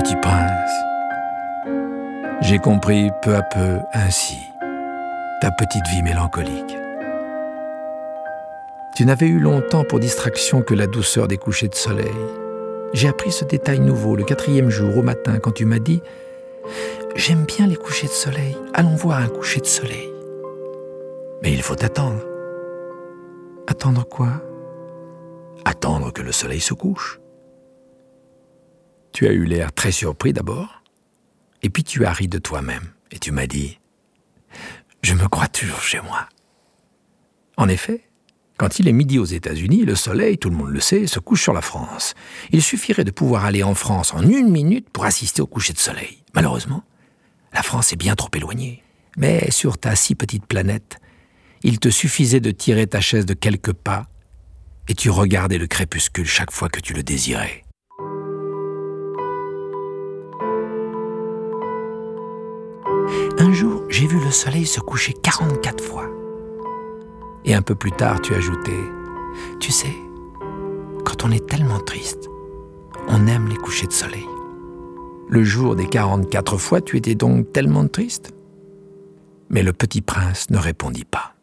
petit prince. J'ai compris peu à peu ainsi ta petite vie mélancolique. Tu n'avais eu longtemps pour distraction que la douceur des couchers de soleil. J'ai appris ce détail nouveau le 4e jour au matin quand tu m'as dit « J'aime bien les couchers de soleil, allons voir un coucher de soleil. » Mais il faut attendre. Attendre quoi ? Attendre que le soleil se couche. Tu as eu l'air très surpris d'abord, et puis tu as ri de toi-même, et tu m'as dit « Je me crois toujours chez moi. » En effet, quand il est midi aux États-Unis, le soleil, tout le monde le sait, se couche sur la France. Il suffirait de pouvoir aller en France en 1 minute pour assister au coucher de soleil. Malheureusement, la France est bien trop éloignée. Mais sur ta si petite planète, il te suffisait de tirer ta chaise de quelques pas et tu regardais le crépuscule chaque fois que tu le désirais. Un jour, j'ai vu le soleil se coucher 44 fois. Et un peu plus tard, tu ajoutais « Tu sais, quand on est tellement triste, on aime les couchers de soleil. » Le jour des 44 fois, tu étais donc tellement triste ? Mais le petit prince ne répondit pas.